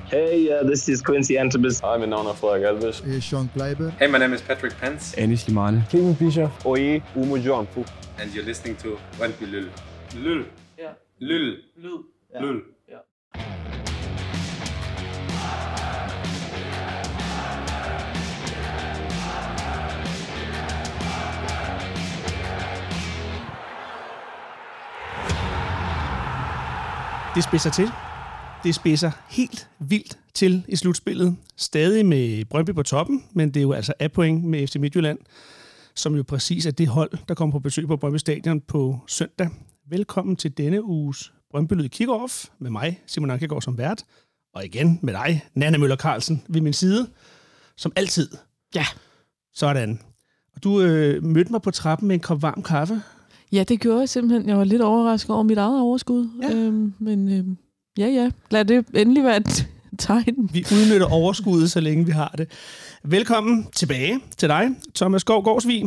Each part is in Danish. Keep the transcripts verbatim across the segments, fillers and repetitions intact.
Hey, uh, this is Quincy Antibes. Hej, mit navn er Frederik Alves. Hey, Sean Kleiber. Hey, my name is Patrick Pence. Anis Limane. Kevin Fischer. Oye, Umo Jomfu. And you're listening to Brøndby Lyl. Lyl. Ja. Lyl. Lyd. Ja. Lyl. Ja. Det spidser til. Det spidser helt vildt til i slutspillet. Stadig med Brøndby på toppen, men det er jo altså af point med F C Midtjylland, som jo præcis er det hold, der kommer på besøg på Brøndby Stadion på søndag. Velkommen til denne uges Brøndby Lyd Kick-Off med mig, Simon Ankegaard, som vært. Og igen med dig, Nanne Møller Carlsen, ved min side. Som altid. Ja. Sådan. Og du øh, mødte mig på trappen med en kop varm kaffe. Ja, det gjorde jeg simpelthen. Jeg var lidt overrasket over mit eget overskud. Ja. Øhm, men øhm, ja, ja. Lad det endelig være et tegn. Vi udnytter overskuddet, så længe vi har det. Velkommen tilbage til dig, Thomas Skov Gårdsvig.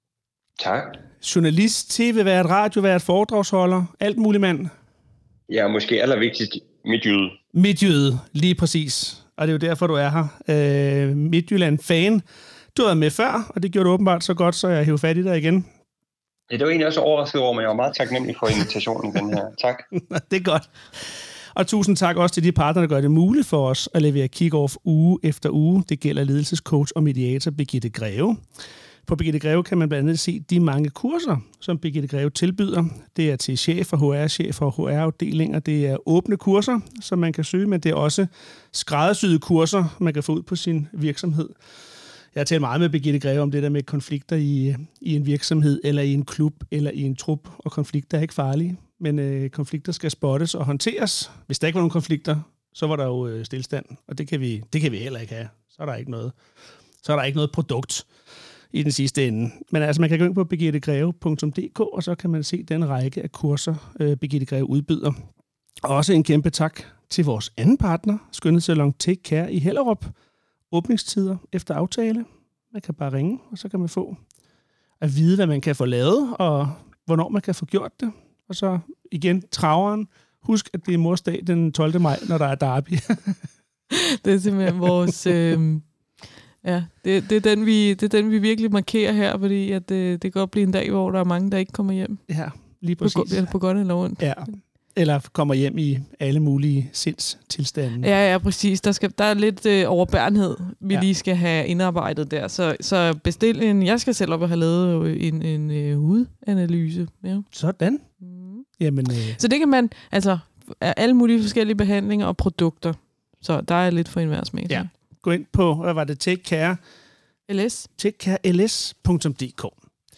Tak. Journalist, tv-vært, radiovært, foredragsholder, alt muligt mand. Ja, måske allervigtigst midtjyde. Midtjyde, lige præcis. Og det er jo derfor, du er her. Øh, Midtjylland-fan. Du har været med før, og det gjorde du åbenbart så godt, så jeg hævde fat i dig igen. Ja, det var egentlig også overrasket over, men jeg var meget taknemmelig for invitationen, den her. Tak. Det er godt. Og tusind tak også til de partnere, der gør det muligt for os at levere kick-off uge efter uge. Det gælder ledelsescoach og mediator Birgitte Greve. På Birgitte Greve kan man blandt andet se de mange kurser, som Birgitte Greve tilbyder. Det er til chef og H R-chef og H R-afdelinger. Det er åbne kurser, som man kan søge, men det er også skræddersyede kurser, man kan få ud på sin virksomhed. Jeg har talt meget med Birgitte Greve om det der med konflikter i, i en virksomhed, eller i en klub, eller i en trup, og konflikter er ikke farlige. Men øh, konflikter skal spottes og håndteres. Hvis der ikke var nogen konflikter, så var der jo øh, stillestand, og det kan, vi, det kan vi heller ikke have. Så er der ikke noget, så er der ikke noget produkt i den sidste ende. Men altså, man kan gå ind på birgitte greve punktum d k, og så kan man se den række af kurser, øh, Birgitte Greve udbyder. Og også en kæmpe tak til vores anden partner, skønhedssalon Take Care i Hellerup. Åbningstider efter aftale. Man kan bare ringe, og så kan man få at vide, hvad man kan få lavet, og hvornår man kan få gjort det. Og så igen, traveren. Husk, at det er morsdag den tolvte maj, når der er derby. Det er simpelthen vores... Øh, ja, det, det, er den, vi, det er den, vi virkelig markerer her, fordi at det, det kan godt blive en dag, hvor der er mange, der ikke kommer hjem. Ja, lige præcis. På, eller på godt eller ondt. Ja, eller kommer hjem i alle mulige sindstilstande. Ja, ja, præcis. Der, skal, der er lidt øh, overbærenhed, vi ja. lige skal have indarbejdet der. Så, så bestil en... Jeg skal selv op og have lavet en, en øh, hudanalyse. Ja. Sådan. Mm. Jamen, øh. Så det kan man... Altså, alle mulige forskellige behandlinger og produkter. Så der er lidt for enhver smag. Ja. Gå ind på, hvad var det, Take Care? L S. take care l s punktum d k.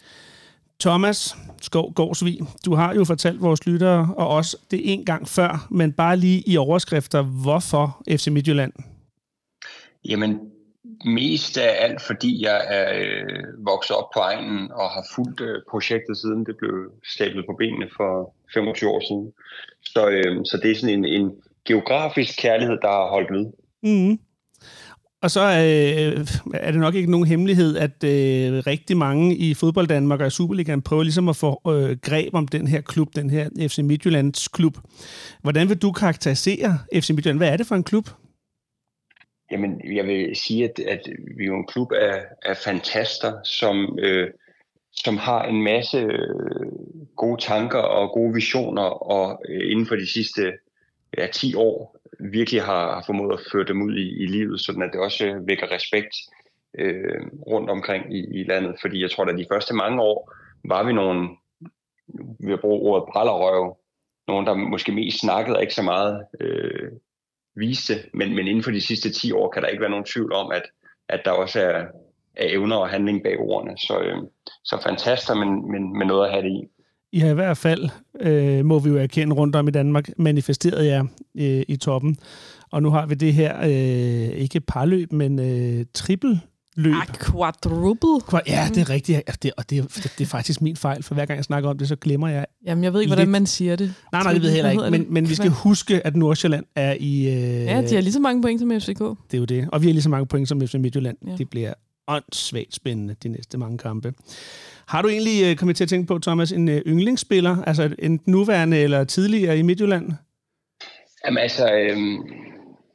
Thomas Skov Gårdsvig, du har jo fortalt vores lyttere, og også det en gang før, men bare lige i overskrifter, hvorfor F C Midtjylland? Jamen, mest af alt, fordi jeg er øh, vokset op på egnen og har fulgt øh, projektet siden det blev stablet på benene for femogtyve år siden. Så, øh, så det er sådan en, en geografisk kærlighed, der har holdt ved. Mm. Og så øh, er det nok ikke nogen hemmelighed, at øh, rigtig mange i fodbold Danmark og i Superligaen prøver ligesom at få øh, greb om den her klub, den her F C Midtjyllands klub. Hvordan vil du karakterisere F C Midtjylland? Hvad er det for en klub? Jamen, jeg vil sige, at, at vi er jo en klub af, af fantaster, som, øh, som har en masse øh, gode tanker og gode visioner, og øh, inden for de sidste ja, ti år virkelig har, har formået at føre dem ud i, i livet, sådan at det også vækker respekt øh, rundt omkring i, i landet. Fordi jeg tror, at de første mange år var vi nogle, vi har brugt ordet brallerrøv, nogen, der måske mest snakkede og ikke så meget øh, viste, men, men inden for de sidste ti år kan der ikke være nogen tvivl om, at, at der også er, er evner og handling bag ordene. Så, øh, så fantaster, men, men med noget at have det i. I har i hvert fald, øh, må vi jo erkende rundt om i Danmark, manifesteret jer øh, i toppen. Og nu har vi det her, øh, ikke parløb, men øh, trippelløb. Ah, quadruple. Ja, det er rigtigt. Ja, det, og det, det, det er faktisk min fejl, for hver gang jeg snakker om det, så glemmer jeg. Jamen, jeg ved ikke, hvordan man siger det. Nej, nej, det ved jeg heller ikke. Men, men vi skal huske, at Nordsjælland er i... Øh, ja, de har lige så mange point som F C K. Det er jo det. Og vi har lige så mange point som F C Midtjylland. Ja. Det bliver åndssvagt spændende, de næste mange kampe. Har du egentlig uh, kommet til at tænke på, Thomas, en uh, yndlingsspiller, altså en nuværende eller tidligere i Midtjylland? Jamen altså, øh,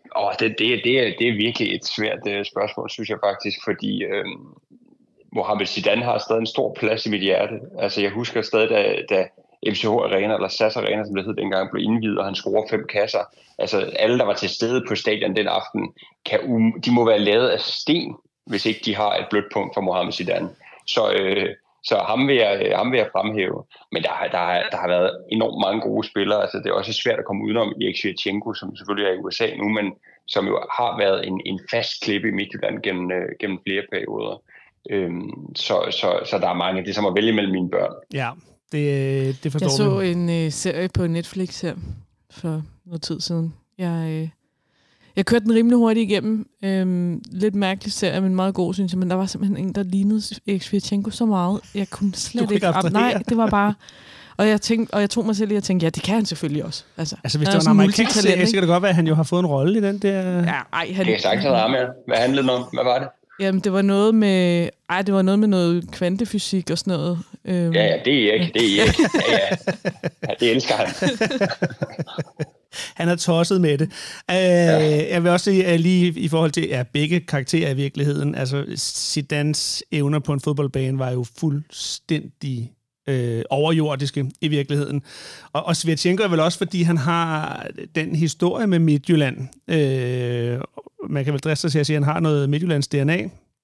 Åh, det, det, det, er, det er virkelig et svært uh, spørgsmål, synes jeg faktisk, fordi øh, Mohamed Zidane har stadig en stor plads i mit hjerte. Altså, jeg husker stadig, da, da M C H Arena, eller S A S Arena, som det hed dengang, blev indviet, og han scorede fem kasser. Altså, alle, der var til stede på stadion den aften, kan um, de må være lavet af sten, hvis ikke de har et blødt punkt for Mohamed Zidane. Så, øh, så ham, vil jeg, ham vil jeg fremhæve. Men der, der, der har været enormt mange gode spillere. Altså, det er også svært at komme udenom Erik Svirtjenko, som selvfølgelig er i U S A nu, men som jo har været en, en fast klippe i Midtjylland gennem, øh, gennem flere perioder. Øhm, så, så, så der er mange. Det er som at vælge mellem mine børn. Ja, det, det forstår Jeg så vi. en øh, serie på Netflix her for noget tid siden. Jeg, øh, jeg kørte den rimelig hurtigt igennem. Øhm, lidt mærkelig serie, men meget god, synes jeg. Men der var simpelthen en, der lignede Erik Svirtjenko så meget. Jeg kunne slet ikke... Ab- nej, det var bare... Og jeg, tænkte, og jeg tog mig selv i at tænke, ja, det kan han selvfølgelig også. Altså, altså hvis det var en amerikansk serie, så kan det godt være, at han jo har fået en rolle i den der... Ja, ej, han... Det er sagt til dig med. Hvad handlede det om? Hvad var det? Jamen, det var noget med... Ej, det var noget med noget kvantefysik og sådan noget. Øhm, ja, ja, det er ikke. Det er ikke. Ja, ja. Ja, det elsker han. Han er tosset med det. Uh, ja. Jeg vil også sige, uh, lige i forhold til ja, begge karakterer i virkeligheden, altså Zidanes evner på en fodboldbane var jo fuldstændig øh, overjordiske i virkeligheden. Og, og Svirtjenko er vel også, fordi han har den historie med Midtjylland. Øh, man kan vel driste sig til at sige, at han har noget Midtjyllands D N A.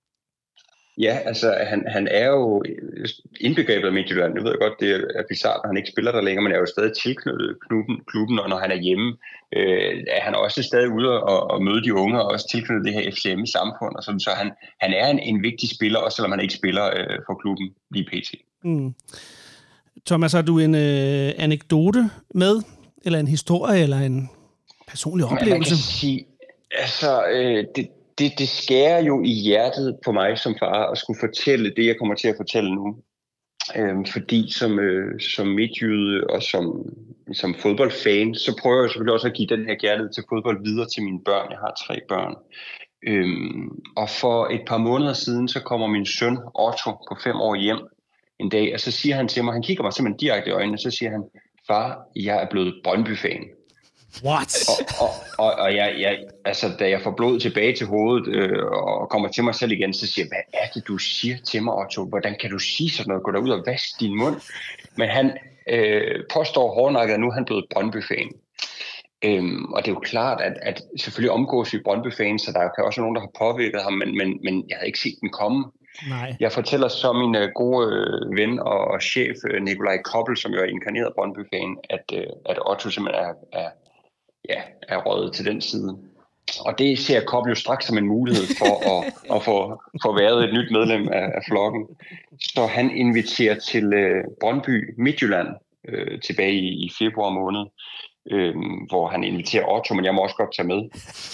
Ja, altså han, han er jo indbegrebet af Midtjylland. Jeg ved godt, det er bizarrt, at han ikke spiller der længere, men er jo stadig tilknyttet klubben, klubben og når han er hjemme, øh, er han også stadig ude og, og møde de unge, og også tilknyttet det her F C M-samfund. Og sådan, så han, han er en, en vigtig spiller, også selvom han ikke spiller øh, for klubben lige pt. Mm. Thomas, har du en øh, anekdote med, eller en historie, eller en personlig oplevelse? Man kan sige, altså, øh, det, det, det skærer jo i hjertet på mig som far at skulle fortælle det, jeg kommer til at fortælle nu. Øhm, fordi som, øh, som midtjyde og som, som fodboldfan, så prøver jeg selvfølgelig også at give den her kærlighed til fodbold videre til mine børn. Jeg har tre børn. Øhm, og for et par måneder siden, så kommer min søn Otto på fem år hjem en dag, og så siger han til mig, han kigger mig simpelthen direkte i øjnene, så siger han, far, jeg er blevet Brøndby-fan. What? Og, og, og, og jeg, jeg, altså, da jeg får blod tilbage til hovedet øh, og kommer til mig selv igen, så siger jeg, hvad er det, du siger til mig, Otto? Hvordan kan du sige sådan noget? Gå derud og vask din mund. Men han øh, påstår hårdnakket, at nu er han blevet Brøndby-fan. Øhm, og det er jo klart, at, at selvfølgelig omgås vi Brøndby-fans, så der kan også være nogen, der har påvirket ham, men, men, men jeg havde ikke set den komme. Nej. Jeg fortæller så min uh, gode uh, ven og, og chef, uh, Nikolaj Koppel, som jo er inkarneret Brøndby-fan, at, uh, at Otto simpelthen er, er, ja, er røget til den side. Og det ser Koppel jo straks som en mulighed for at, at få, få været et nyt medlem af, af flokken. Så han inviterer til uh, Brøndby Midtjylland uh, tilbage i, i februar måned, uh, hvor han inviterer Otto, men jeg må også godt tage med.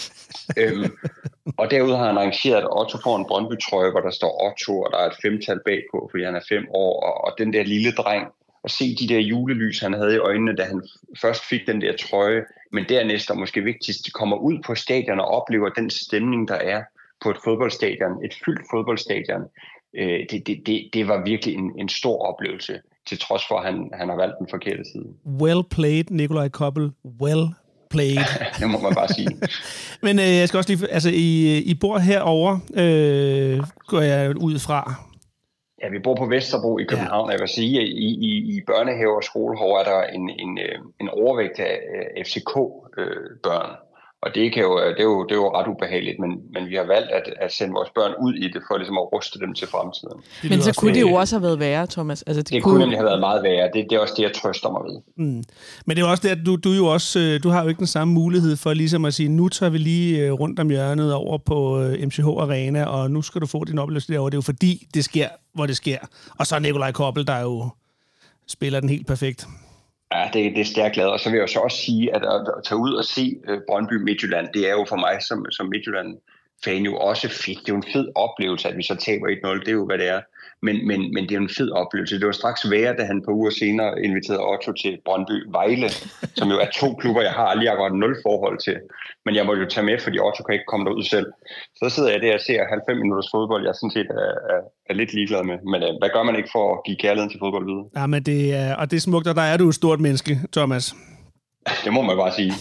øhm, og derudover har han arrangeret, at Otto får en Brøndby-trøje, hvor der står Otto, og der er et femtal bagpå, fordi han er fem år, og, og den der lille dreng, og se de der julelys, han havde i øjnene, da han først fik den der trøje, men dernæst og måske vigtigst, kommer ud på stadion og oplever den stemning, der er på et fodboldstadion, et fyldt fodboldstadion. Øh, det, det, det, det var virkelig en, en stor oplevelse, til trods for, at han, han har valgt den forkerte side. Well played, Nikolaj Koppel. Well played. Det må man bare sige. Men øh, jeg skal også lige... Altså, I, I bor herovre, øh, går jeg ud fra. Ja, vi bor på Vesterbro i København. Ja. Jeg vil sige, at i, i, i børnehaver og skolehaver er der en, en, en overvægt af F C K-børn. Øh, og det, kan jo, det, er jo, det er jo ret ubehageligt, men, men vi har valgt at, at sende vores børn ud i det, for ligesom at ruste dem til fremtiden. Men så kunne det jo også have været værre, Thomas. Altså, det, det kunne nemlig have været meget værre. Det, det er også det, jeg trøster mig ved. Mm. Men det er også det, at du, du, jo også, du har jo ikke den samme mulighed for ligesom at sige, nu tager vi lige rundt om hjørnet over på M C H Arena, og nu skal du få din oplevelse derovre. Det er jo fordi, det sker, hvor det sker. Og så er Nikolaj Koppel, der jo spiller den helt perfekt. Ja, det, det er stærkt glad. Og så vil jeg så også sige, at at tage ud og se uh, Brøndby Midtjylland, det er jo for mig som, som Midtjylland-fan jo også fedt. Det er jo en fed oplevelse, at vi så taber et nul. Det er jo, hvad det er. Men, men, men det er jo en fed oplevelse. Det var straks værre, da han på uger senere inviterede Otto til Brøndby Vejle, som jo er to klubber, jeg har aldrig akkurat nul forhold til. Men jeg må jo tage med, fordi Otto kan ikke komme derud selv. Så sidder jeg der og ser halvfems minutters fodbold, jeg sådan set er, er, er lidt ligeglad med. Men hvad gør man ikke for at give kærligheden til fodbold videre? Ja, men det er, og det er smukt, og der er du et stort menneske, Thomas. Det må man bare sige.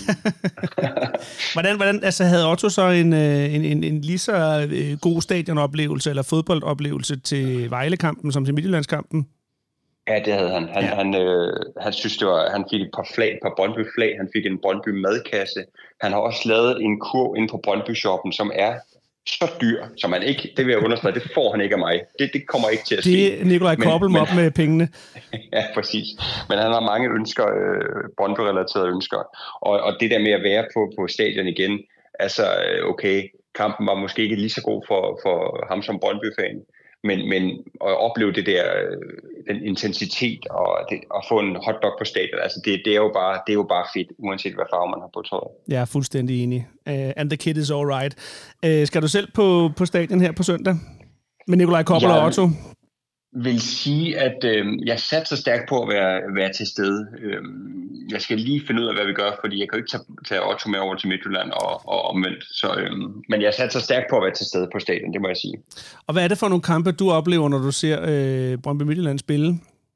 hvordan, hvordan, altså havde Otto så en, en, en, en lige så god stadionoplevelse eller fodboldoplevelse til Vejle-kampen som til Midtjyllandskampen? Ja, det havde han. Han, ja. han, øh, han synes, det var, han fik et par flag, et par Brøndby-flag, han fik en Brøndby-madkasse. Han har også lavet en kurv inde på Brøndby-shoppen, som er så dyr, som man ikke, det vil jeg understrege, det får han ikke af mig. Det, det kommer ikke til at ske. Det er Nikolaj Koppel op med pengene. Ja, præcis. Men han har mange ønsker, øh, Brøndby-relaterede ønsker. Og, og det der med at være på, på stadion igen, altså okay, kampen var måske ikke lige så god for, for ham som Brøndby-fan, men, men at opleve det der, den intensitet og det, at få en hotdog på stadion, altså det, det, er jo bare, det er jo bare fedt, uanset hvad farve man har på tøjet. Jeg er fuldstændig enig. Uh, and the kid is all right. Uh, skal du selv på, på stadion her på søndag? Med Nikolaj Koppel og Otto? Vil sige, at øh, jeg satte så stærkt på at være, være til stede. Øh, jeg skal lige finde ud af, hvad vi gør, fordi jeg kan jo ikke tage, tage Otto med over til Midtjylland og, og omvendt. Så, øh, men jeg satte så stærkt på at være til stede på stadion, det må jeg sige. Og hvad er det for nogle kampe, du oplever, når du ser øh, Brøndby Midtjylland spille?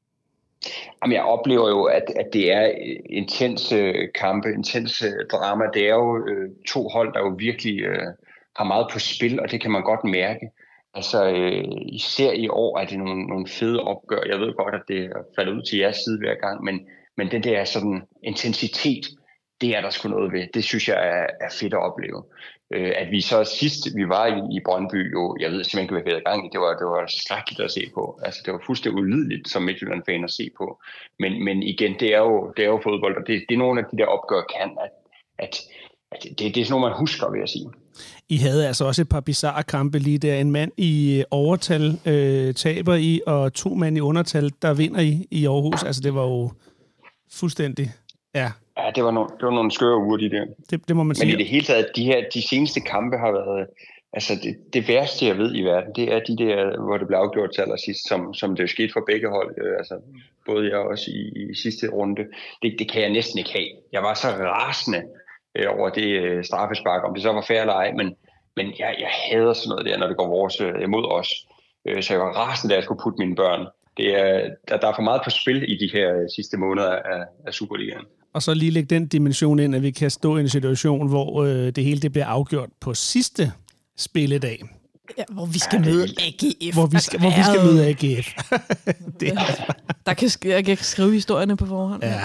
Jamen, jeg oplever jo, at, at det er intense kampe, intense drama. Det er jo øh, to hold, der jo virkelig øh, har meget på spil, og det kan man godt mærke. Altså øh, især i år er det nogle, nogle fede opgør. Jeg ved godt, at det falder ud til jeres side hver gang, men, men den der sådan intensitet, det er der sgu noget ved. Det synes jeg er, er fedt at opleve. Øh, at vi så sidst, vi var i, i Brøndby, jo, jeg ved simpelthen ikke, hvad vi havde gang i, det var, det var skrækkeligt at se på. Altså det var fuldstændig ulideligt som Midtjylland-fan at se på. Men, men igen, det er jo, det er jo fodbold, og det, det er nogle af de der opgør kan, at, at, at det, det er sådan noget, man husker, vil jeg sige. I havde altså også et par bizarre kampe lige der. En mand i overtal øh, taber I, og to mand i undertal, der vinder I i Aarhus. Altså, det var jo fuldstændig, ja. Ja, det var nogle, det var nogle skøre uger, de der. Det, det må man sige. Men i det hele taget, de her, de seneste kampe har været, altså det, det værste, jeg ved i verden, det er de der, hvor det blev afgjort til allersidst, som, som det jo skete for begge hold, øh, altså både jeg også i, i sidste runde. Det, det kan jeg næsten ikke have. Jeg var så rasende over det straffespark, om det så var fair eller ej, men, men jeg, jeg hader sådan noget der, når det går vores imod os. Så jeg var rasende, da jeg skulle putte mine børn. Det er, der, der er for meget på spil i de her sidste måneder af, af Superligaen. Og så lige lægge den dimension ind, at vi kan stå i en situation, hvor øh, det hele det bliver afgjort på sidste spilledag. Ja, hvor vi skal møde A G F. Hvor vi skal, hvor vi skal møde A G F. det. Der kan, jeg kan skrive historierne på forhånd. Ja,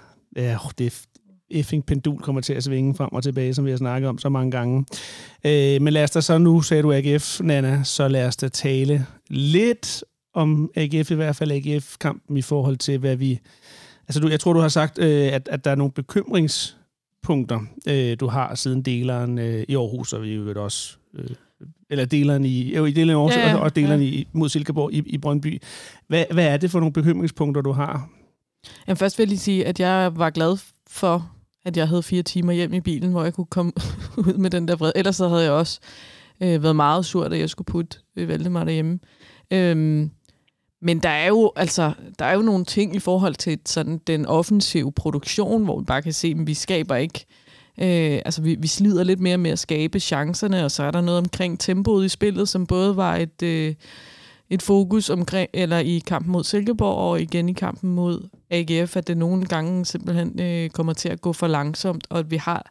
ja det er effing pendul kommer til at svinge frem og tilbage, som vi har snakket om så mange gange. Øh, men lad os da så nu, sagde du A G F, Nana, så lad os da tale lidt om A G F, i hvert fald A G F-kampen i forhold til, hvad vi... Altså, du, jeg tror, du har sagt, øh, at, at der er nogle bekymringspunkter, øh, du har siden deleren øh, i Aarhus, og vi jo også... Øh, eller deleren i, jo, i deleren i Aarhus, ja, ja, og, og deleren ja. i, mod Silkeborg i, i Brøndby. Hvad, hvad er det for nogle bekymringspunkter, du har? Jamen, først vil jeg lige sige, at jeg var glad for, at jeg havde fire timer hjem i bilen, hvor jeg kunne komme ud med den der vrede. Ellers så havde jeg også øh, været meget sur, da jeg skulle putte øh, Valdemar derhjemme. Øhm, men der er jo altså der er jo nogle ting i forhold til sådan den offensive produktion, hvor vi bare kan se, at vi skaber ikke. Øh, altså vi, vi slider lidt mere med at skabe chancerne, og så er der noget omkring tempoet i spillet, som både var et øh, et fokus omkring, eller i kampen mod Silkeborg, og igen i kampen mod A G F, at det nogle gange simpelthen øh, kommer til at gå for langsomt, og at vi har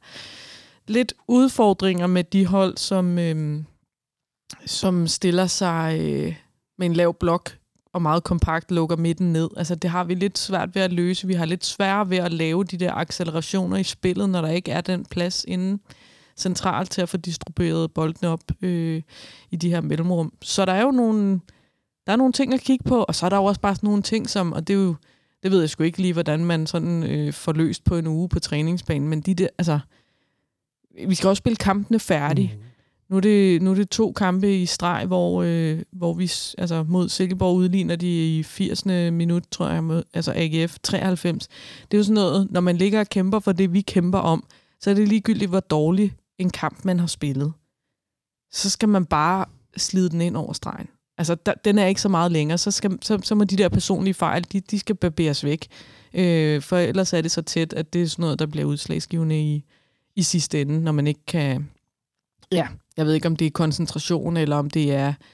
lidt udfordringer med de hold, som, øh, som stiller sig øh, med en lav blok og meget kompakt lukker midten ned. Altså det har vi lidt svært ved at løse. Vi har lidt svært ved at lave de der accelerationer i spillet, når der ikke er den plads inden centralt til at få distribueret bolden op øh, i de her mellemrum. Så der er jo nogle, der er nogle ting at kigge på, og så er der jo også bare sådan nogle ting, som, og det er jo, det ved jeg sgu ikke lige, hvordan man sådan øh, får løst på en uge på træningsbanen, men de der, altså, vi skal også spille kampene færdige. Mm. Nu er, det, nu er det to kampe i streg, hvor, øh, hvor vi altså mod Silkeborg udligner de i firsende minut, tror jeg, mod, altså A G F treoghalvfems. Det er jo sådan noget, når man ligger og kæmper for det, vi kæmper om, så er det ligegyldigt, hvor dårlig en kamp man har spillet. Så skal man bare slide den ind over stregen. Altså, der, den er ikke så meget længere. Så, skal, så, så må de der personlige fejl, de, de skal barberes væk. Øh, for ellers er det så tæt, at det er sådan noget, der bliver udslagsgivende i, i sidste ende, når man ikke kan... Ja, jeg ved ikke, om det er koncentration, eller om det er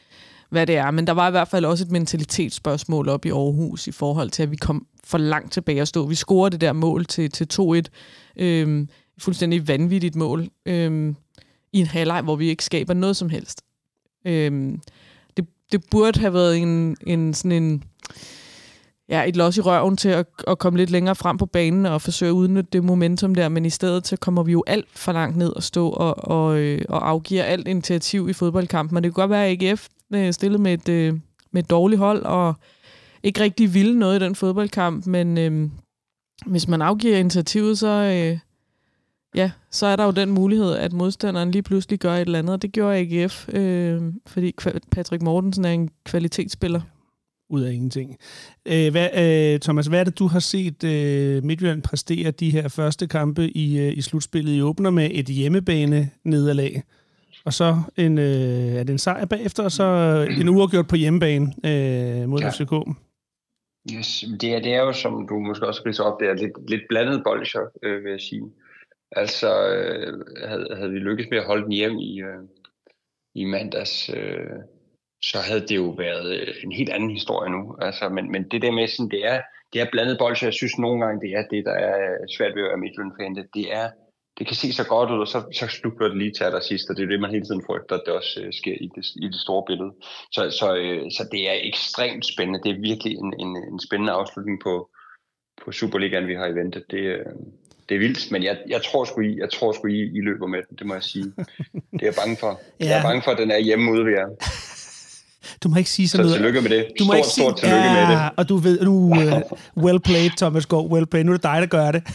hvad det er. Men der var i hvert fald også et mentalitetsspørgsmål op i Aarhus i forhold til, at vi kom for langt tilbage at stå. Vi scorede det der mål til, til to et. Øhm, fuldstændig vanvittigt mål. Øhm, I en halvleg, hvor vi ikke skaber noget som helst. Øhm, det, det burde have været en, en sådan en... Ja, et los i røven til at, at komme lidt længere frem på banen og forsøge at udnytte det momentum der, men i stedet så kommer vi jo alt for langt ned og stå og, og, og afgiver alt initiativ i fodboldkampen. Men det kunne godt være, at A G F stillet med et, med et dårligt hold og ikke rigtig ville noget i den fodboldkamp, men øh, hvis man afgiver initiativet, så, øh, ja, så er der jo den mulighed, at modstanderen lige pludselig gør et eller andet, og det gjorde A G F, øh, fordi Patrick Mortensen er en kvalitetsspiller. Ud af ingenting. Øh, hvad, øh, Thomas, hvad er det, du har set øh, Midtjylland præstere de her første kampe i, øh, i slutspillet? I åbner med et hjemmebane-nederlag, og så en, øh, er det en sejr bagefter, og så en uafgjort på hjemmebane øh, mod ja. F C K. Yes, det, er, det er jo, som du måske også ridser op, det er lidt, lidt blandet bolcher, øh, vil jeg sige. Altså, øh, havde, havde vi lykkes med at holde den hjem i, øh, i mandags, øh, så havde det jo været en helt anden historie nu. Altså, men, men det der med, sådan, det er, det er blandet bolcher. Jeg synes nogle gange, det er det, der er svært ved at være Midtjylland-fan. Det, det, er, det kan se så godt ud, og så, så slugger det lige til allersidst, og det er det, man hele tiden frygter, at det også uh, sker i det, i det store billede. Så, så, uh, så det er ekstremt spændende. Det er virkelig en, en, en spændende afslutning på, på Superligaen, vi har i vente. Det, uh, det er vildt, men jeg, jeg tror sgu I, jeg tror sgu I, I løber med den, det må jeg sige. Det er jeg bange for. ja. Jeg er bange for, at den er hjemme ude ved jer. Du må ikke sige sådan noget. Så tillykke med det. Du må stort, ikke sige, stort tillykke ja, med det. Og du ved, nu uh, well played, Thomas Gaard, well played. Nu er det dig, der gør det.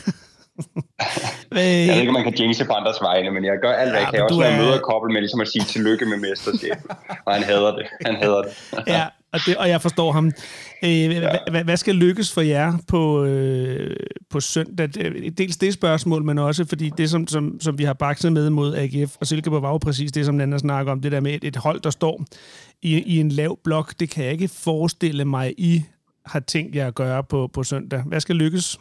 Jeg ved ikke, om man kan jinxe på andres vegne, men jeg gør alt, hvad ja, jeg kan. Også når jeg møder kobbel med ligesom at sige tillykke med mesterskabet. Og han hader det. Han hader det. ja, og, det, og jeg forstår ham. Øh, ja. hvad, hvad skal lykkes for jer på, øh, på søndag? Dels det spørgsmål, men også fordi det, som, som, som vi har bakset med mod A G F og Silkeborg, var jo præcis det, som Nanda snakker om. Det der med et, et hold, der står i, i en lav blok. Det kan jeg ikke forestille mig, I har tænkt jer at gøre på, på søndag. Hvad skal lykkes?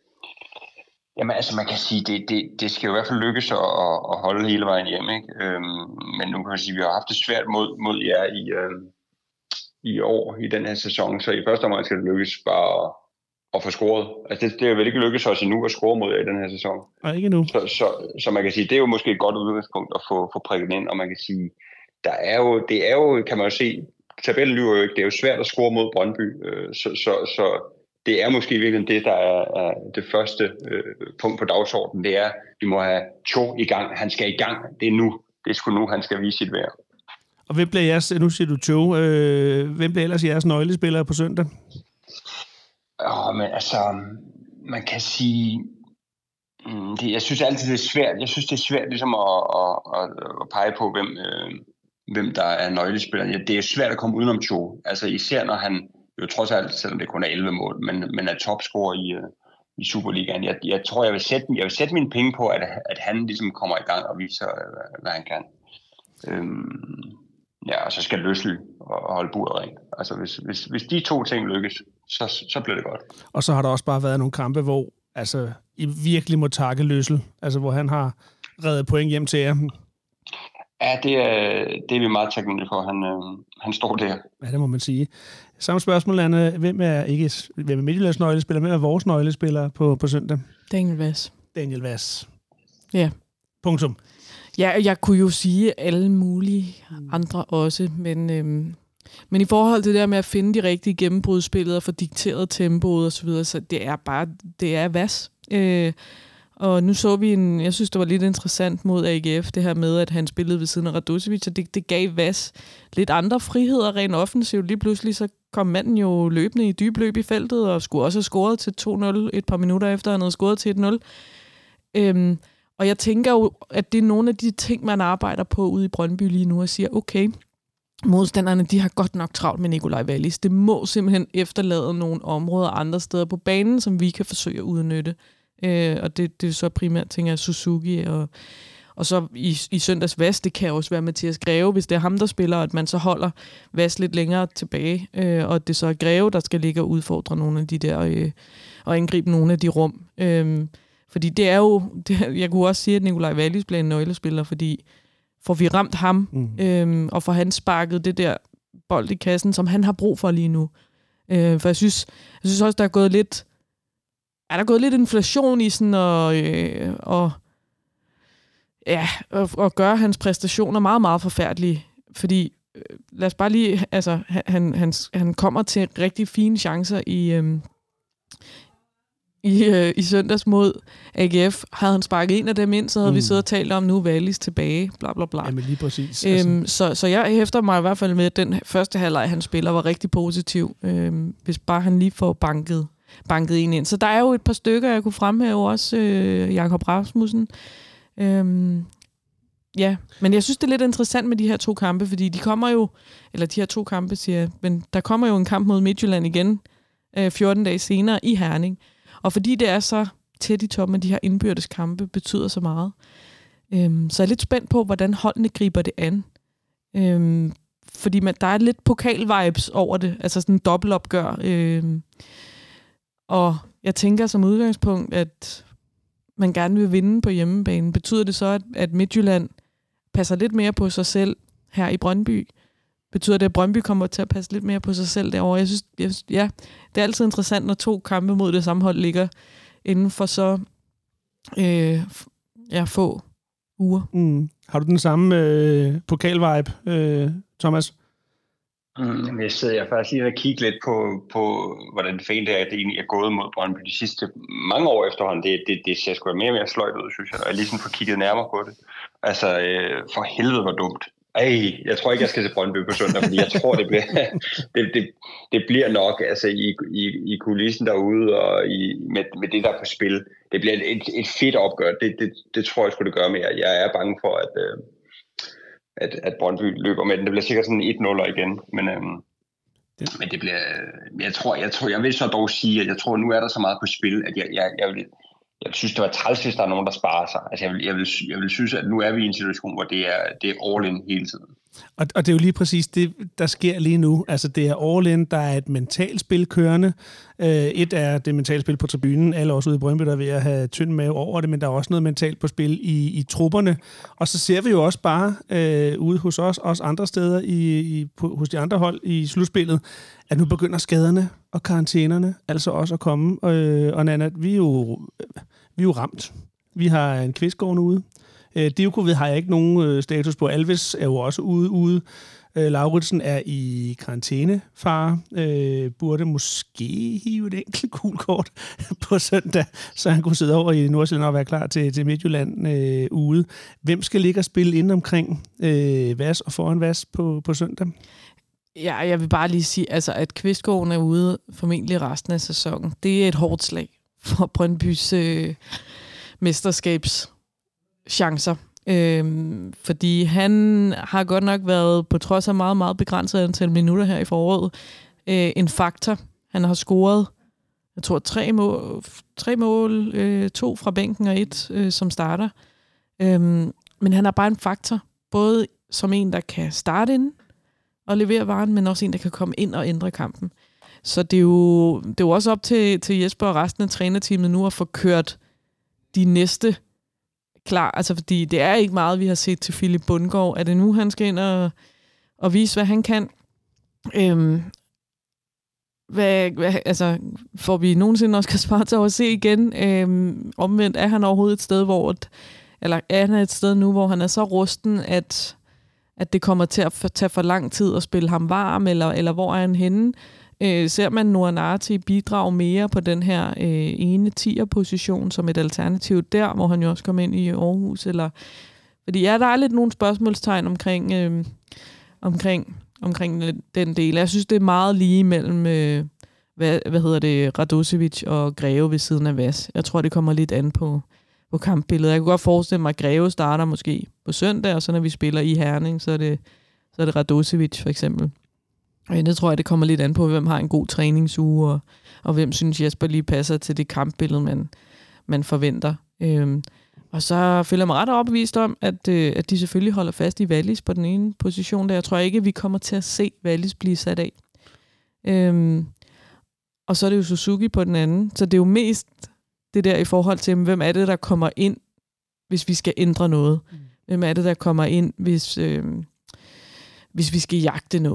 Jamen altså, man kan sige, det, det, det skal jo i hvert fald lykkes at, at holde hele vejen hjem, ikke? Øhm, men nu kan man sige, at vi har haft det svært mod, mod jer i, øhm, i år, i den her sæson, så i første omgang skal det lykkes bare at, at få scoret. Altså, det, det er jo vel ikke lykkes os endnu at score mod jer i den her sæson. Nej, ikke endnu. Så, så, så man kan sige, det er jo måske et godt udgangspunkt at få, få prikket ind, og man kan sige, der er jo, det er jo, kan man jo se, tabellen lyver jo ikke, det er jo svært at score mod Brøndby, øh, så, så, så det er måske virkelig det, der er, er det første øh, punkt på dagsordenen. Det er, at vi må have Cho i gang. Han skal i gang. Det er nu. Det er sgu nu, han skal vise sit værd. Og hvem bliver jeres, nu siger du Cho, øh, hvem bliver ellers jeres nøglespillere på søndag? Åh, men altså, man kan sige, mm, det, jeg synes altid, det er svært. Jeg synes, det er svært ligesom at, at, at, at pege på, hvem, øh, hvem der er nøglespillere. Ja, det er svært at komme udenom Cho. Altså især når han jo trods alt, selvom det kun er elleve mål, men, men er topscorer i, uh, i Superligaen. Jeg, jeg tror, jeg vil, sætte, jeg vil sætte mine penge på, at, at han ligesom kommer i gang og viser, uh, hvad han kan. Øhm, ja, og så skal Løssel og holde buret rent. Altså, hvis, hvis, hvis de to ting lykkes, så, så bliver det godt. Og så har der også bare været nogle kampe, hvor altså, I virkelig må takke Løssel, altså hvor han har reddet point hjem til jer. Ja, det er, det er vi meget taknemmelige for. Han, øh, han står der. Ja, det må man sige. Samme spørgsmål, Anne. Hvem er ikke hvem er Midtjyllands nøglespiller? Hvem er vores nøglespiller på, på søndag? Daniel Vass. Daniel Vass. Ja. Punktum. Ja, jeg kunne jo sige alle mulige andre også, men, øhm, men i forhold til det der med at finde de rigtige gennembrudsspillere og få dikteret tempoet og så videre, så det er bare, det er Vass. Øh, Og nu så vi en, jeg synes, det var lidt interessant mod A G F, det her med, at han spillede ved siden af Radosevic, og det, det gav Vass lidt andre friheder rent offensivt. Lige pludselig så kom manden jo løbende i dybløb i feltet, og skulle også have scoret til to nul et par minutter efter, han havde scoret til et nul. Øhm, og jeg tænker jo, at det er nogle af de ting, man arbejder på ude i Brøndby lige nu, og siger, okay, modstanderne, de har godt nok travlt med Nikolaj Wallis. Det må simpelthen efterlade nogle områder andre steder på banen, som vi kan forsøge at udnytte. Øh, og det, det er så primært, tænker jeg, Suzuki, og, og så i, i søndags Vass, det kan også være Mathias Greve, hvis det er ham, der spiller, at man så holder Vass lidt længere tilbage, øh, og det så er Greve, der skal ligge og udfordre nogle af de der, øh, og angribe nogle af de rum. Øh, fordi det er jo, det, jeg kunne også sige, at Nikolaj Wallis bliver en nøglespiller, fordi får vi ramt ham, mm. øh, og får han sparket det der bold i kassen, som han har brug for lige nu. Øh, for jeg synes, jeg synes også, der er gået lidt, er der gået lidt inflation i sådan, og, øh, og ja, og, og gøre hans præstationer meget, meget forfærdelige. Fordi, øh, lad os bare lige, altså, han, han, han kommer til rigtig fine chancer i, øh, i, øh, i søndags mod A G F. Havde han sparket en af dem ind, så havde mm. vi siddet og talt om, nu Wallis tilbage, bla bla bla. Jamen lige præcis. Øhm, altså. så, så jeg hæfter mig i hvert fald med, at den første halvleg, han spiller, var rigtig positiv. Øhm, hvis bare han lige får banket, banket en ind. Så der er jo et par stykker, jeg kunne fremhæve også. Øh, Jakob Rasmussen. Øhm, ja, men jeg synes, det er lidt interessant med de her to kampe, fordi de kommer jo, eller de her to kampe, siger jeg, men der kommer jo en kamp mod Midtjylland igen, øh, fjorten dage senere i Herning. Og fordi det er så tæt i toppen af de her indbyrdes kampe, betyder så meget. Øhm, så jeg er lidt spændt på, hvordan holdene griber det an. Øhm, fordi man, der er lidt pokal-vibes over det, altså sådan en dobbeltopgør. Øhm, og jeg tænker som udgangspunkt, at man gerne vil vinde på hjemmebane. Betyder det så, at, at Midtjylland passer lidt mere på sig selv her i Brøndby? Betyder det, at Brøndby kommer til at passe lidt mere på sig selv derovre? Jeg synes, jeg synes, ja, det er altid interessant, når to kampe mod det samme hold ligger inden for så øh, ja, få uger. Mm. Har du den samme øh, pokal-vibe, øh, Thomas? Mm, jeg sidder jeg faktisk lige og kigge lidt på, på hvordan fanden det er, at det egentlig er gået mod Brøndby de sidste mange år efterhånden. Det, det, det ser sgu da mere og mere sløjt ud, synes jeg. Og jeg lige sådan får kigget nærmere på det. Altså, øh, for helvede hvor dumt. Ej, jeg tror ikke, jeg skal til Brøndby på søndag, fordi jeg tror, det bliver, det, det, det bliver nok altså, i, i, i kulissen derude og i, med, med det, der er på spil. Det bliver et, et fedt opgør. Det, det, det tror jeg sgu, det gør mere. Jeg er bange for, at, at, at Brøndby løber med den. Det bliver sikkert sådan et nul igen, men, øhm, det. men det bliver... Jeg tror, jeg tror, jeg vil så dog sige, at jeg tror, nu er der så meget på spil, at jeg, jeg, jeg vil... Jeg synes, det var træls, hvis der er nogen, der sparer sig. Altså, jeg vil, jeg vil, jeg vil synes, at nu er vi i en situation, hvor det er, det er all in hele tiden. Og, og det er jo lige præcis det, der sker lige nu. Altså, det er all in, der er et mentalt spil kørende. Uh, et er det mentale spil på tribunen. Alle også ude i Brøndby, der er ved at have tynd mave over det, men der er også noget mentalt på spil i, i trupperne. Og så ser vi jo også bare uh, ude hos os, også andre steder, i, i, på, hos de andre hold i slutspillet, at nu begynder skaderne og karantænerne altså også at komme. Uh, og Nanna, vi er jo... Vi er jo ramt. Vi har en Kvistgaard ude. Øh, Djokovic har jeg ikke nogen øh, status på. Alves er jo også ude. ude. Øh, Lauritsen er i karantænefare. Øh, burde måske hive et enkelt gult kort på søndag, så han kunne sidde over i Nordsjælland og være klar til, til Midtjylland øh, ude. Hvem skal ligge og spille inde omkring øh, Vas og foran Vas på, på søndag? Ja, jeg vil bare lige sige, altså, at Kvistgaard er ude formentlig resten af sæsonen. Det er et hårdt slag for Brøndbys øh, mesterskabschancer. Øhm, fordi han har godt nok været, på trods af meget, meget begrænset antal minutter her i foråret, øh, en faktor. Han har scoret, jeg tror, tre mål, tre mål øh, to fra bænken og et øh, som starter. Øhm, men han er bare en faktor, både som en, der kan starte ind og levere varen, men også en, der kan komme ind og ændre kampen. Så det er jo, det er jo også op til, til Jesper og resten af trænerteamet nu at få kørt de næste klar. Altså, fordi det er ikke meget, vi har set til Philip Bundgaard. Er det nu, han skal ind og, og vise, hvad han kan? Øhm, hvad, hvad, altså, får vi nogensinde også Kaspar til at se igen? Øhm, omvendt, er han overhovedet et sted, hvor... Eller er han et sted nu, hvor han er så rusten, at, at det kommer til at tage for lang tid at spille ham varm, eller, eller hvor er han henne? Øh, ser man Noah Narti bidrage mere på den her øh, ene tier-position som et alternativ der, hvor han jo også kom ind i Aarhus? Eller... Fordi ja, der er lidt nogle spørgsmålstegn omkring, øh, omkring, omkring den del. Jeg synes, det er meget lige mellem øh, hvad, hvad hedder det, Radosevic og Greve ved siden af Vas. Jeg tror, det kommer lidt an på, på kampbilledet. Jeg kunne godt forestille mig, at Greve starter måske på søndag, og så når vi spiller i Herning, så er det, så er det Radosevic for eksempel. Og det tror jeg, det kommer lidt an på, hvem har en god træningsuge, og, og hvem synes Jesper lige passer til det kampbillede, man, man forventer. Øhm, og så føler jeg mig ret overbevist om, at, øh, at de selvfølgelig holder fast i Wallis på den ene position, der jeg tror ikke, at vi kommer til at se Wallis blive sat af. Øhm, og så er det jo Suzuki på den anden. Så det er jo mest det der i forhold til, hvem er det, der kommer ind, hvis vi skal ændre noget. Mm. Hvem er det, der kommer ind, hvis, øh, hvis vi skal jagte noget.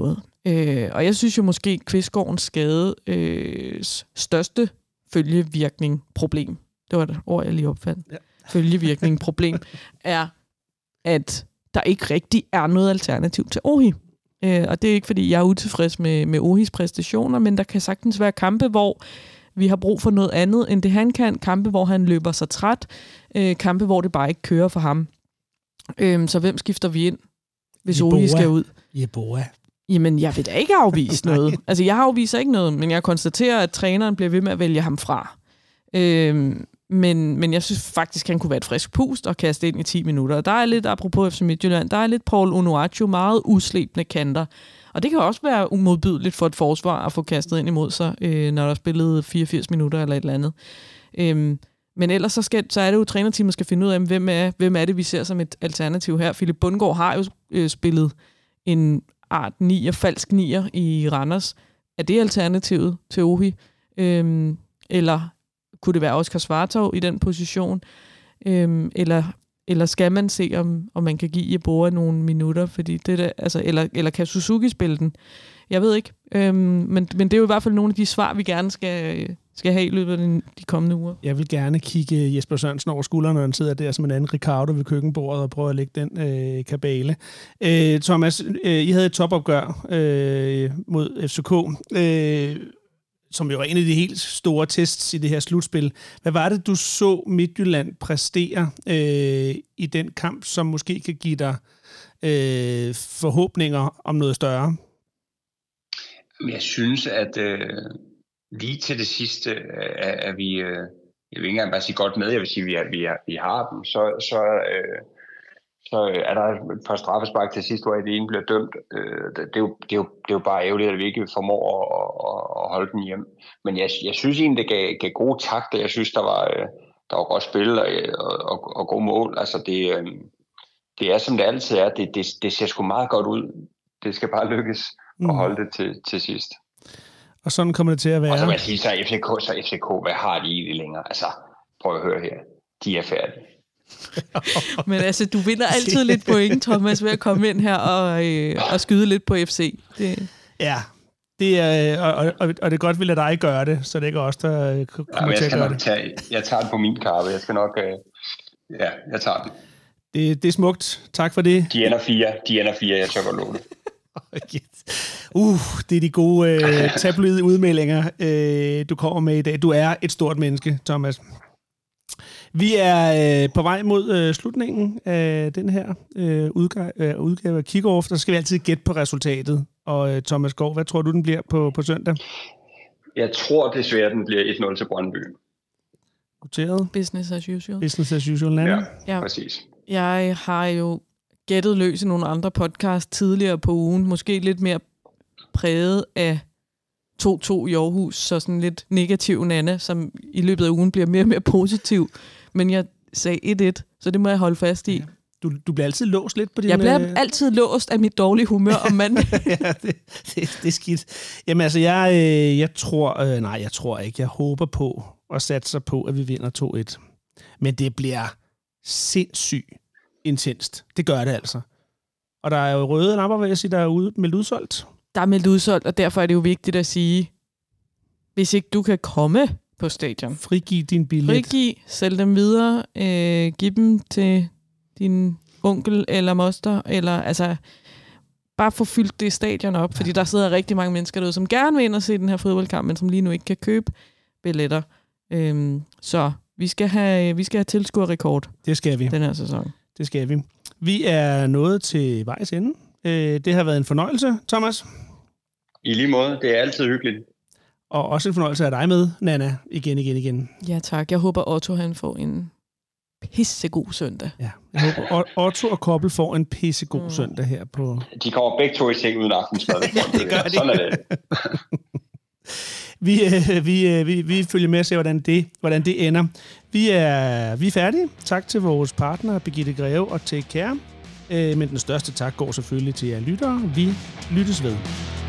Øh, og jeg synes jo måske, Kvistgårdens skade øh, største følgevirkning, problem, det var det ord, jeg lige opfandt, ja. følgevirkning, problem, er, at der ikke rigtig er noget alternativ til Ohi. Øh, og det er ikke, fordi jeg er utilfreds med, med Ohis præstationer, men der kan sagtens være kampe, hvor vi har brug for noget andet, end det han kan. Kampe, hvor han løber sig træt. Øh, kampe, hvor det bare ikke kører for ham. Øh, så hvem skifter vi ind, hvis Ohi skal ud? Jeboa. Jamen, jeg vil da ikke afvise noget. Altså, jeg afviser ikke noget, men jeg konstaterer, at træneren bliver ved med at vælge ham fra. Øhm, men, men jeg synes faktisk, han kunne være et frisk pust og kaste ind i ti minutter. Der er lidt, apropos F C Midtjylland, der er lidt Paul Onuachu, meget uslebne kanter. Og det kan også være umodbydeligt for et forsvar at få kastet ind imod sig, øh, når der er spillet fireogfirs minutter eller et eller andet. Øhm, men ellers så, skal, så er det jo, trænerteamet skal finde ud af, hvem er, hvem er det, vi ser som et alternativ her. Philip Bundgaard har jo øh, spillet en art nier, falsk nier i Randers. Er det alternativet til Ohi? Øhm, eller kunne det være Oscar Svartov i den position? Øhm, eller, eller skal man se, om, om man kan give Jeboa nogle minutter? Fordi det der, altså, eller, eller kan Suzuki spille den? Jeg ved ikke. Øhm, men, men det er jo i hvert fald nogle af de svar, vi gerne skal, skal have i løbet af de, de kommende uger. Jeg vil gerne kigge Jesper Sørensen over skulderen, når han sidder der som en anden Ricardo ved køkkenbordet og prøve at lægge den øh, kabale. Øh, Thomas, øh, I havde et topopgør øh, mod F C K, øh, som jo er en af de helt store tests i det her slutspil. Hvad var det, du så Midtjylland præstere øh, i den kamp, som måske kan give dig øh, forhåbninger om noget større? Jeg synes, at øh, lige til det sidste er, er vi, øh, jeg vil ikke engang bare sige godt med, jeg vil sige, at vi, er, vi, er, vi har dem, så, så, øh, så er der et par straffespark til sidst, hvor det ene bliver dømt. Øh, det, det, er jo, det, er jo, det er jo bare ærgerligt, at vi ikke formår at, at, at holde den hjem. Men jeg, jeg synes egentlig, det gav, gav gode takter. Jeg synes, der var, der var godt spil og, og, og gode mål. Altså det, øh, det er, som det altid er. Det, det, det ser sgu meget godt ud. Det skal bare lykkes og holde det til, til sidst. Og sådan kommer det til at være. Og så vil jeg sige, så F C K, så F C K, hvad har de egentlig længere? Altså, prøv at høre her. De er færdige. Men altså, du vinder altid lidt point, Thomas, ved at komme ind her og, øh, og skyde lidt på F C. Det... Ja, det er, og, og, og det er godt, vi lader dig gøre det, så det ikke er os, der kommer ja, til at gøre det. Tage, jeg tager den på min karpe. Jeg skal nok... Øh, ja, jeg tager den. Det, det er smukt. Tak for det. De ender fire. De ender fire. Jeg tør godt love det. Uh, det er de gode øh, tabloide udmeldinger, øh, du kommer med i dag. Du er et stort menneske, Thomas. Vi er øh, på vej mod øh, slutningen af den her øh, udgave, øh, udgave af Kickoff. Der skal vi altid gætte på resultatet. Og øh, Thomas Skov, hvad tror du, den bliver på, på søndag? Jeg tror desværre, den bliver et nul til Brøndby. Noteret. Business as usual. Business as usual, Nanne. Ja, ja, præcis. Jeg har jo gættet løs i nogle andre podcast tidligere på ugen. Måske lidt mere præget af to to i Aarhus, så sådan lidt negativ Nanne, som i løbet af ugen bliver mere og mere positiv. Men jeg sagde et et, så det må jeg holde fast i. Ja. Du, du bliver altid låst lidt på din... Jeg bliver øh... altid låst af mit dårlige humør om mandag. ja, det, det, det er skidt. Jamen altså, jeg, øh, jeg tror... Øh, nej, jeg tror ikke. Jeg håber på og satser på, at vi vinder to et. Men det bliver sindssygt intenst. Det gør det altså. Og der er jo røde lamper, vil jeg sige, der er ude, meldt udsolgt. Der er meldt udsolgt, og derfor er det jo vigtigt at sige, hvis ikke du kan komme på stadion. Frigiv din billet. Frigiv, sælg dem videre, øh, giv dem til din onkel eller moster, eller altså bare få fyldt det stadion op, fordi der sidder rigtig mange mennesker derude, som gerne vil ind og se den her fodboldkamp, men som lige nu ikke kan købe billetter. Øhm, så vi skal have, vi skal have tilskuerrekord. Det skal vi. Den her sæson. Det skal vi. Vi er nået til vejs ende. Øh, det har været en fornøjelse, Thomas. I lige måde. Det er altid hyggeligt. Og også en fornøjelse af dig med, Nanna, igen, igen, igen. Ja, tak. Jeg håber, Otto han får en pissegod søndag. Ja, jeg håber, Otto og Koppel får en pissegod mm. søndag her på... De kommer begge to i seng uden aftensmad. Ja, det gør de. Sådan er det. vi, øh, vi, øh, vi, vi følger med og ser, hvordan det, hvordan det ender. Vi er, vi er færdige. Tak til vores partner, Birgitte Greve og Take Care. Øh, men den største tak går selvfølgelig til jer lyttere. Vi lyttes ved.